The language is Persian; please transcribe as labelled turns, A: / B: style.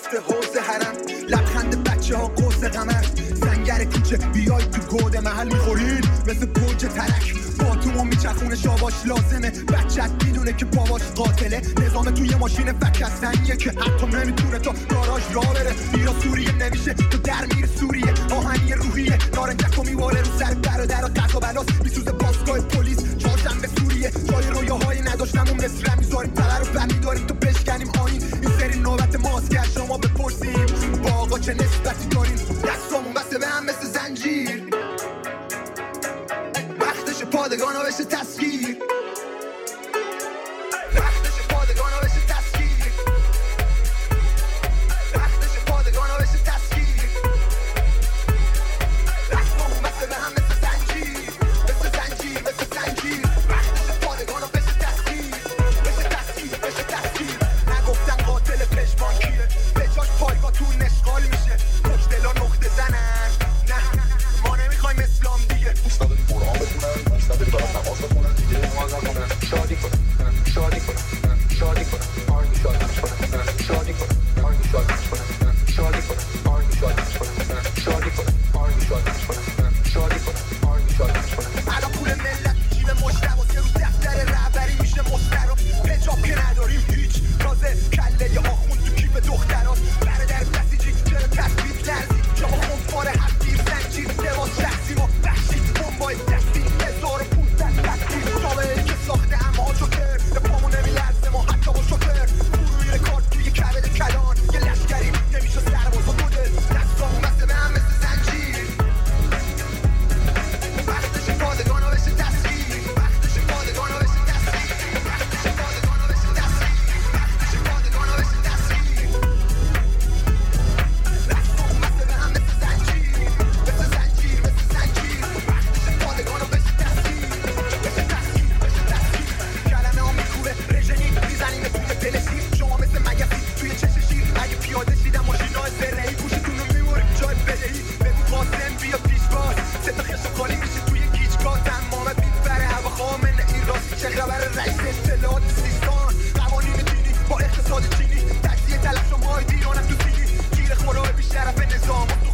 A: رفته حوض حرم، لبخند بچه ها قوس قمر، سنگر کوچه بیای تو گود محل میخورین مثل گوجه ترک، با تو ما میچرخونه شاباش لازمه، بچت میدونه که باباش قاتله، نظام توی ماشین فکستنیه که حتی نمیتونه تا گاراژ راه بره، ایرا سوریه نمیشه تو در میره سوریه، آهنی روحیه نارنجکو میواره رو سر برادر و قضا بلاس میسوزه باسگاه پلیس، چهارشنبه سوریه جای رویاهایی نداشتم اون مصر میذاریم تبر رو برمیداریم تو بشکنیم آین، این سری نوبت ماست که شما بپرسیم با آقا چه نسبتی داریم، دستامون بسته به هم مثل زنجیر، وقتش پادگانا بشه تسخیر، وقتش پادگانا بشه تسخیر، وقتش پادگانا بشه تسخیر، دستامون بسته به هم مثل زنجیر، مثل زنجیر، مثل زنجیر، وقتش پادگانا بشه تسخیر، بشه تسخیر، بشه تسخیر، نگفتن قاتل پشمان کیه، به جاش پایگاتون نشغال میشه، کشتلا نقطه زنن، نه ما نمیخوایم اسلام دیگه، مستقلی قرآن بخونن، مستقلی برای نماز بخونن دیگه، نماز نخونن، شادی کنن، شادی کنن، شادی کنن، آرمی شادی کنن، شادی کنن، آرمی شادی کنن، شادی کنن، آرمی شادی کنن، شادی کنن، آرمی شادی کنن، شادی کنن، آرمی شادی کنن، الان پول ملت جیب مشتبه یه روز دفتر رهبری میشه مسترا، حجاب که نداریم هیچ، تازه کله یه آخون تو کیف دختراست، برادر بسیجی چرا تصویب لرزی، شما خونفاره هستی زنجیر، لباس شخصی ما بخشید بمبای دستی، 1500 تکتیر، جامعه که ساخته اما جوکر، به پامو نمیلرزه ما حتی با شوکر، روی رکارد توی کبد کلان، یه لشکری نمیشه سرباز و دوده، دستامون بسته به هم مثل زنجیر، وقتش پادگانا بشه تسخیر، وقتش پادگانا بشه تسخیر، وقتش پادگانا بشه تسخیر، وقتش پادگانا بشه تسخیر، دستامون بسته به هم مثل زنجیر، مثل زنجیر، مثل زنجیر، وقتش پادگانا بشه تسخیر، بشه تسخیر، بشه تسخیر، کلمه ها میکوبه رژنی میزنیم توی دلشیر، شما مثل مگسی توی چش شیر، اگه پیاده شیدم ماشینای زرهی گوشتون رو میموریم جای بدهی، بگو قاسم بیا پیش باز، سه تا خشم خالی میشه توی گیجگاه، تمام بیبره هوا خامنه این راستی چه خبر رئیس اطلاعات سیستان، قوانین دینی با اقتصاد چینی، تجزیه تلف شمای دیرانم تو سینی، گیر خورای بیشرف نظام